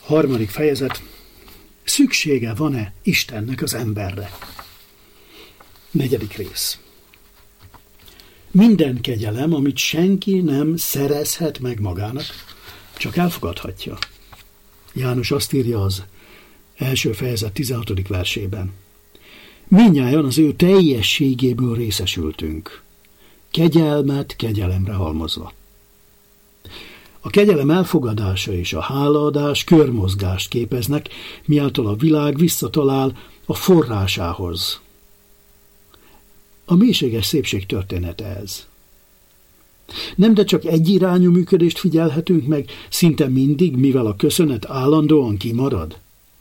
3. fejezet. Szüksége van-e Istennek az emberre? 4. rész. Minden kegyelem, amit senki nem szerezhet meg magának, csak elfogadhatja. János azt írja az 1. fejezet 16. versében. Mindnyájan az ő teljességéből részesültünk, kegyelmet kegyelemre halmozva. A kegyelem elfogadása és a hálaadás körmozgást képeznek, miáltal a világ visszatalál a forrásához. A mélységes szépség története ez. Nem, de csak egyirányú működést figyelhetünk meg szinte mindig, mivel a köszönet állandóan kimarad?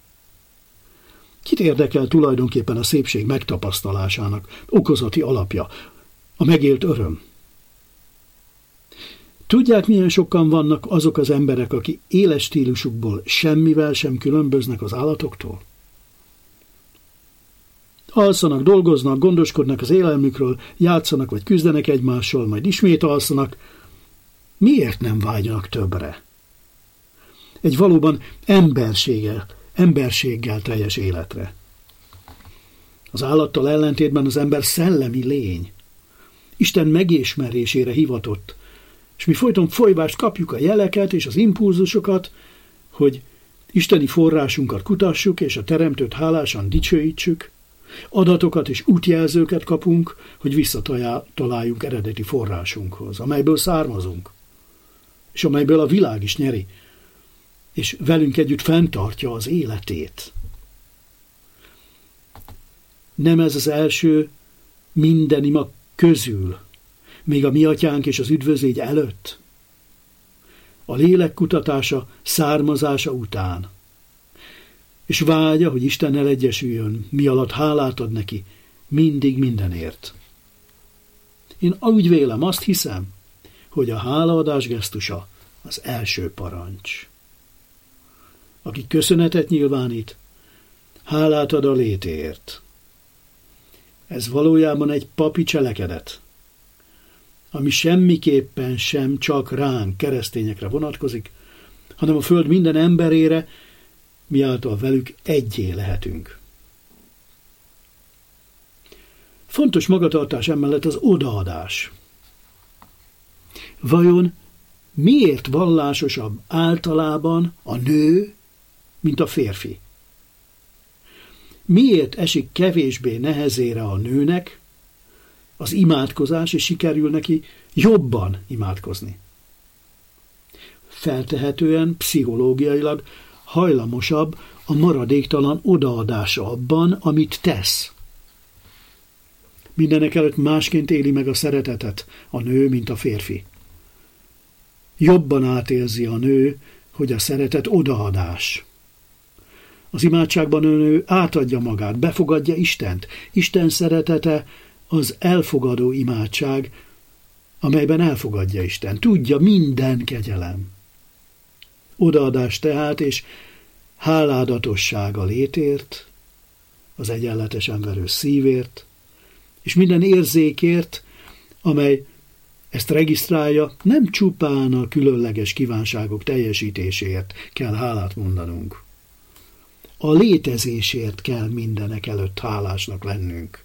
Kit érdekel tulajdonképpen a szépség megtapasztalásának okozati alapja, a megélt öröm? Tudják, milyen sokan vannak azok az emberek, akik éles stílusukból semmivel sem különböznek az állatoktól? Alszanak, dolgoznak, gondoskodnak az élelmükről, játszanak vagy küzdenek egymással, majd ismét alszanak. Miért nem vágynak többre? Egy valóban emberséggel teljes életre. Az állattal ellentétben az ember szellemi lény. Isten megismerésére hivatott, és mi folyton folyvást kapjuk a jeleket és az impulzusokat, hogy isteni forrásunkat kutassuk, és a teremtőt hálásan dicsőítsük. Adatokat és útjelzőket kapunk, hogy visszataláljunk eredeti forrásunkhoz, amelyből származunk, és amelyből a világ is nyeri, és velünk együtt fenntartja az életét. Nem ez az első minden ima közül, még a mi atyánk és az üdvözlégy előtt? A lélek kutatása, származása után. És vágya, hogy Istennel egyesüljön, mi alatt hálát ad neki, mindig mindenért. Én úgy vélem, azt hiszem, hogy a hálaadás gesztusa az első parancs. Aki köszönetet nyilvánít, hálát ad a létért. Ez valójában egy papi cselekedet, ami semmiképpen sem csak ránk, keresztényekre vonatkozik, hanem a föld minden emberére, miáltal velük egyé lehetünk. Fontos magatartás emellett az odaadás. Vajon miért vallásosabb általában a nő, mint a férfi? Miért esik kevésbé nehezére a nőnek az imádkozás, és sikerül neki jobban imádkozni? Feltehetően, pszichológiailag hajlamosabb a maradéktalan odaadása abban, amit tesz. Mindenekelőtt másként éli meg a szeretetet a nő, mint a férfi. Jobban átérzi a nő, hogy a szeretet odaadás. Az imádságban a nő átadja magát, befogadja Istent. Isten szeretete az elfogadó imádság, amelyben elfogadja Isten. Tudja, minden kegyelem. Odaadás tehát, és háládatosság a létért, az egyenletesen verő szívért, és minden érzékért, amely ezt regisztrálja, nem csupán a különleges kívánságok teljesítéséért kell hálát mondanunk. A létezésért kell mindenek előtt hálásnak lennünk.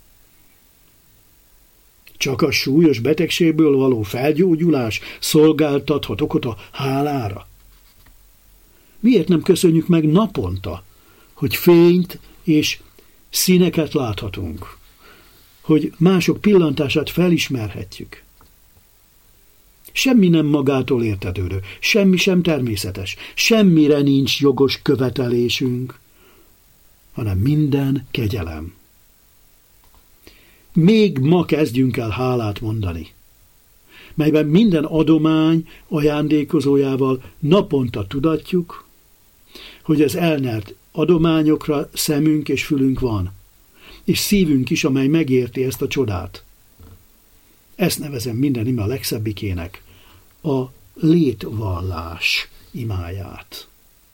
Csak a súlyos betegségből való felgyógyulás szolgáltathat okot a hálára. Miért nem köszönjük meg naponta, hogy fényt és színeket láthatunk, hogy mások pillantását felismerhetjük? Semmi nem magától értetődő, semmi sem természetes, semmire nincs jogos követelésünk, hanem minden kegyelem. Még ma kezdjünk el hálát mondani, melyben minden adomány ajándékozójával naponta tudatjuk, hogy az elnyert adományokra szemünk és fülünk van, és szívünk is, amely megérti ezt a csodát. Ezt nevezem minden ima legszebbikének, a létvallás imáját.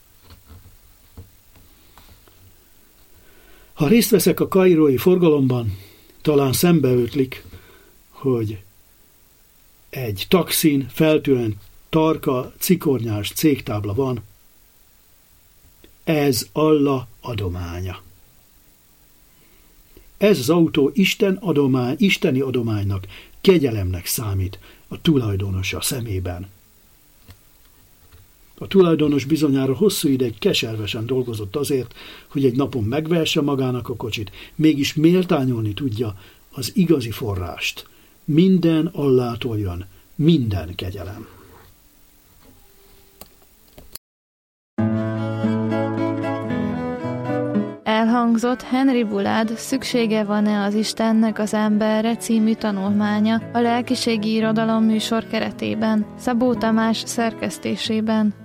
Ha részt veszek a kairói forgalomban, talán szembeötlik, hogy egy taxin feltűnően tarka, cikornyás cégtábla van, Ez Allah adománya. Ez az autó isteni adománynak, kegyelemnek számít a tulajdonosa szemében. A tulajdonos bizonyára hosszú ideig keservesen dolgozott azért, hogy egy napon megvehesse magának a kocsit, mégis méltányolni tudja az igazi forrást. Minden Allától jön, minden kegyelem. Elhangzott Henry Bullard Szüksége van-e az Istennek az emberre című tanulmánya a lelkiségi irodalom műsor keretében, Szabó Tamás szerkesztésében.